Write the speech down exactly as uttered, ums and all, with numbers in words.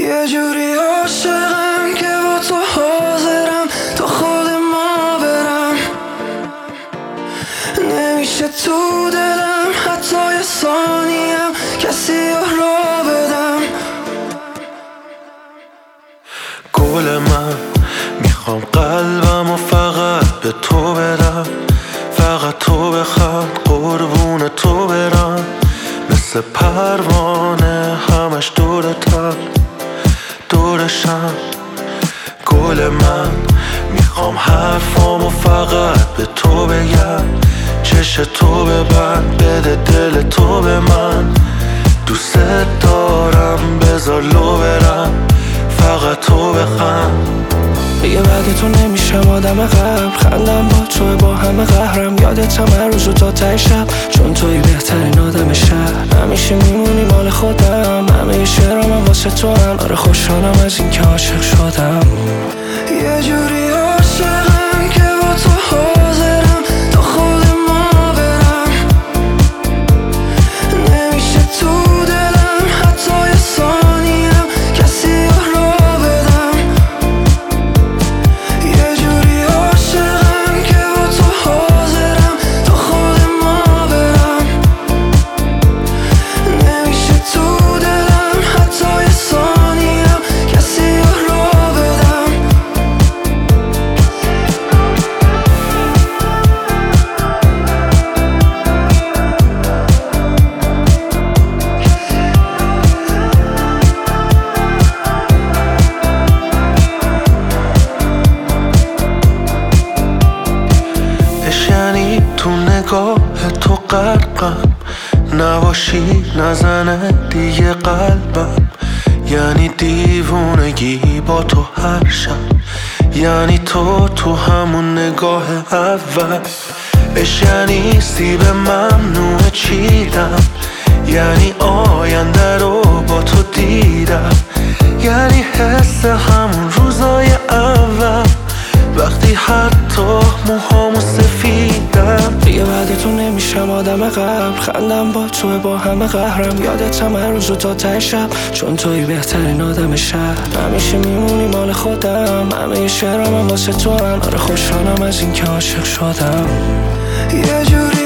یه جوری عاشقم که با تو حاضرم تا خود ما برم، نمیشه تو دلم حتی یه ثانیم کسی را بدم. گل من میخوام قلبم و فقط به تو بدم، فقط تو بخواد قربون تو برم، مثل پروانه همش دورتم دورشم. گل من میخوام حرفامو فقط به تو بگم، چش تو ببند بده دل تو به من، دوست دارم بذار لو برم فقط تو بخند. دیگه بعد تو نمیشم آدم قبل، خندم با تو با همه قهرم، یادتم هر روز و تا ته شب، چون توی بهترین آدم شهر، همیشه میمونی مال خودم، همه شعرام واسه تو هم، آره خوشحالم از این که عاشق شدم. یه جوری عاشقم که با تو حاضرم تا خود ما برم، نمیشه تو دلم حتی یه ثانیم کسی را بدم. یه جوری عاشقم که با تو حاضرم تا خود ما برم، نمیشه تو دلم حتی یه ثانیم کسی را بدم. اش یعنی تو نگاه تو غرقم، نباشی نزنه دیگه قلبم، یعنی دیوونگی با تو هر شب، یعنی تو تو همون نگاه اول. اش یعنی سیب ممنوع چیدم، یعنی آینده رو با تو دیدم، یعنی حس همون روزای اول وقتی حتی موهامو سفیدم. دیگه بعد تو نمیشم آدم قبل، خندم با تو با همه قهرم، یادتم هر روز و تا ته شب، چون توی بهترین آدم شهر، همیشه میمونی مال خودم، همه شعرام واسه تو هم، آره خوشحالم از این که عاشق شدم. یه جوری